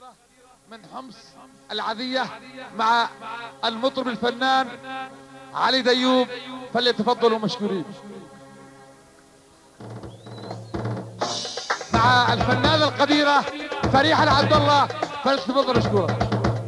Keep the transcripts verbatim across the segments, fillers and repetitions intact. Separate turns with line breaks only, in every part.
من حمص العذية مع المطرب الفنان علي ديوب، فليتفضلوا مشكورين. مع الفنانة القديرة فريحة العبد الله، فليتفضلوا مشكورة.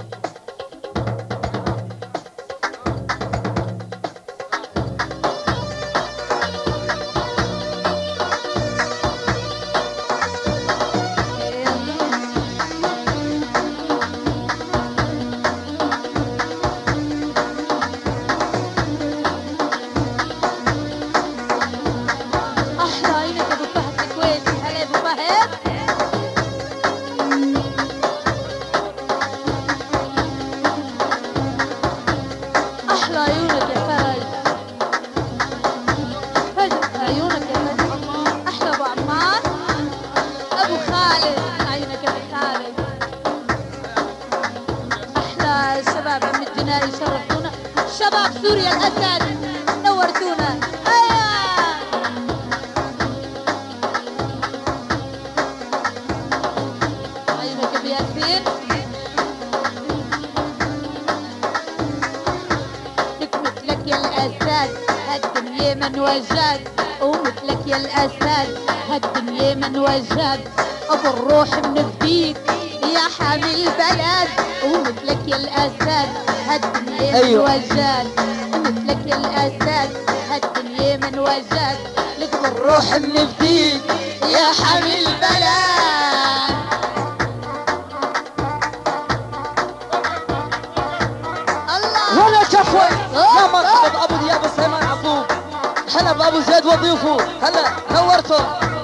ومثلك يا الأسد هالدنيا من وجد، أبو الروح منفديك يا حامي البلد. ومثلك يا الأسد هالدنيا من وجد، مثلك يا الأسد هالدنيا من وجد، لك بالروح منفديك يا حامي البلد.
الله ولا شفوي يا مرحبا أبو دياب السيمان عقوب، هلا بأبو زيد وضيوفه، هلا نورتوا.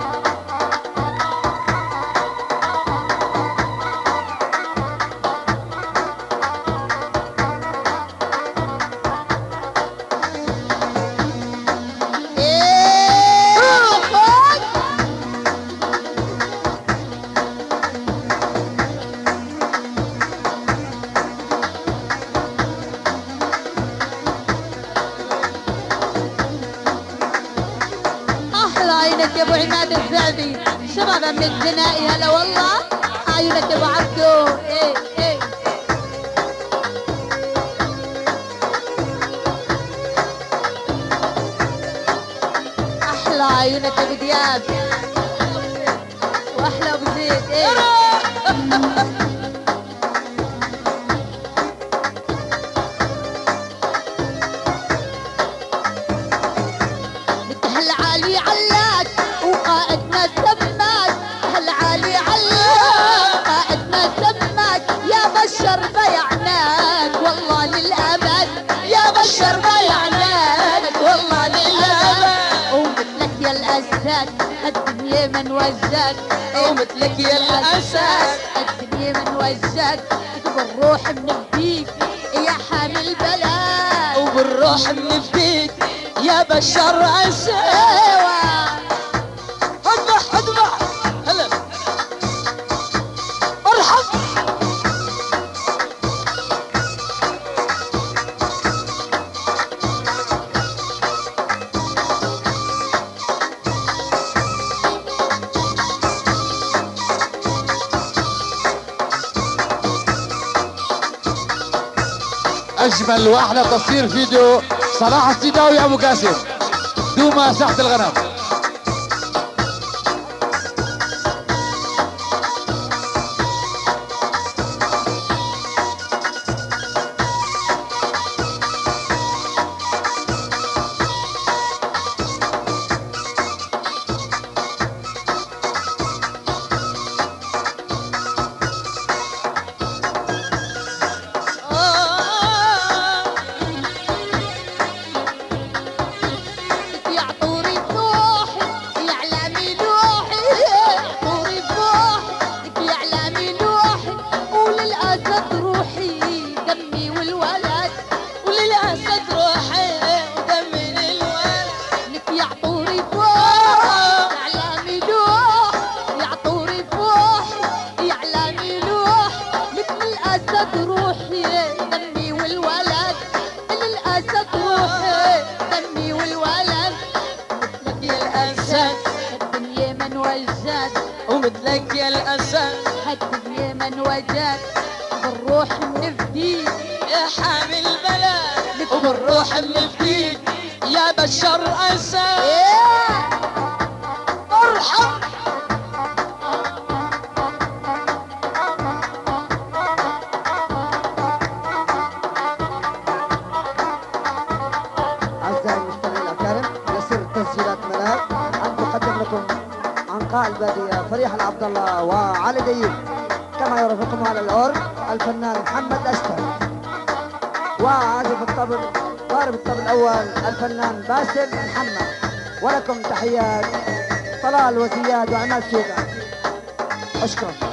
يا ابو عماد الزعبي شباب من الجنائي، هلا والله عيونك يا ابو عبدو. ايه ايه احلى عيونك يا ابو دياب واحلى ابو زيد. ايه هالعالي علاك وقائدنا سماك، هالعالي علاك قائدنا سماك، يا بشر بيعناك والله للأبد، يا بشر بيعناك والله للأبد. ومثلك يا الأسد الدنيا من وجد،
ومثلك يا الأسد
الدنيا من وجد، بالروح منفديك يا حامي البلد،
وبالروح منفديك يا بشر أسد. اذبح اذبح هلا ارحب.
اجمل واحلى تصوير فيديو صلاح السيداوي ابو قاسم دوما ساحة الغنم.
يعطوني الثوب وجاد بالروح نفديك
يا حامي البلد وبالروح نفديك يا بشر اسد ارحم.
أعزائي المستمعين الأكارم، يسر تسجيلات ملاك أن تقدم لكم عنقاء البادية فريح العبد الله وعلي ديب، كما يرافقهم على الأورج الفنان محمد أشتر، وعازف الطبل ضارب الطبل الأول الفنان باسم محمد. ولكم تحيات طلال وزياد وعماد شيبة. أشكرك.